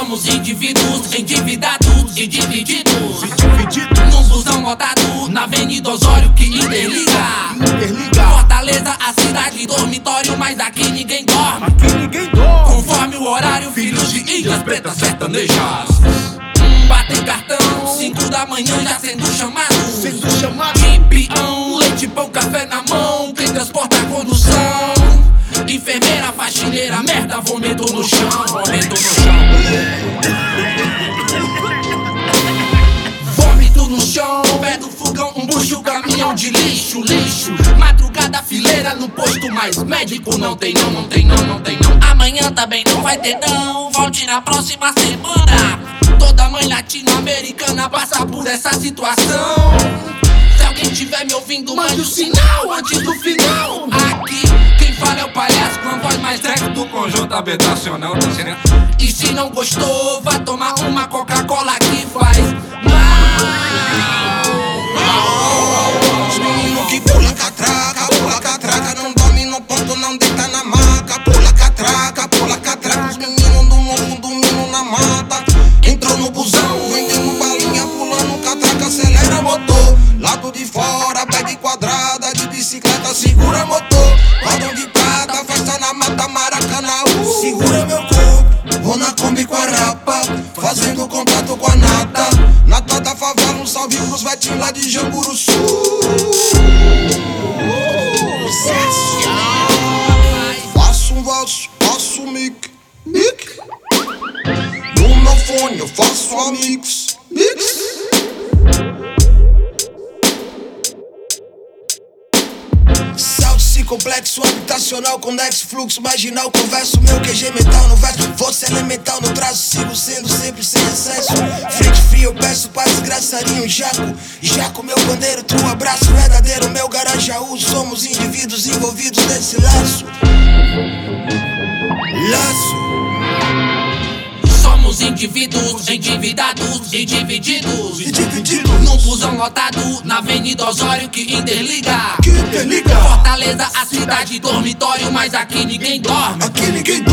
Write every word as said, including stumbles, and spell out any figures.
Somos indivíduos endividados e divididos, Dividido. num busão lotado na Avenida Osório que interliga. Interliga. Fortaleza, a cidade dormitório, mas aqui ninguém dorme. Aqui ninguém dorme. Conforme o horário, filhos de índias pretas sertanejas hum, batem cartão, cinco da manhã já sendo chamado. Sendo chamado. De peão, leite, pão, café na mão. Quem transporta a condução? Enfermeira, faxineira, merda, vômito no chão. Vômito no chão. Vômito no chão, pé do fogão, um bucho, caminhão de lixo, lixo. Madrugada, fileira no posto, mas médico não tem não, não tem não, não tem não. Amanhã também não vai ter não, volte na próxima semana. Toda mãe latino-americana passa por essa situação. Se alguém tiver me ouvindo, mande o sinal antes do final. Aqui, quem fala é o palhaço com a voz mais técnica do conjunto habitacional, tá certo? E se não gostou, vá tomar uma Coca-Cola que faz mal. Os meninos que pula catraca, pula catraca, não dorme no ponto, não deita na maca. Pula catraca, pula catraca, os meninos do morro dormindo na mata. Entrou no busão, vendendo balinha, pulando catraca, acelera motor. Lado de fora, bag quadrada, de bicicleta, segura motor. Cordão de prata, festa na mata, Maracanã. uh, Segura meu corpo, vou na Kombi com a rapa, fazendo contato com a nata. Nata da favela, um salve pros vetinhos lá de Jamburuçu. Faço um valso, faço um mic, mic. No meu fone eu faço um mix, mix. Salto complexo habitacional, conexo, fluxo marginal. Converso meu Q G metal no verso, força elemental no traço. Sigo sendo sempre sem excesso. Frente fria eu peço pra desgraçarinho um jaco. Jaco meu bandeiro, tu um abraço verdadeiro. Meu garajaú, somos indivíduos envolvidos nesse laço. Laço. Somos indivíduos endividados e divididos, E dividido. num busão lotado na Avenida Osório que interliga. Que interliga. Fortaleza, a cidade dormitório, mas aqui ninguém dorme. Aqui ninguém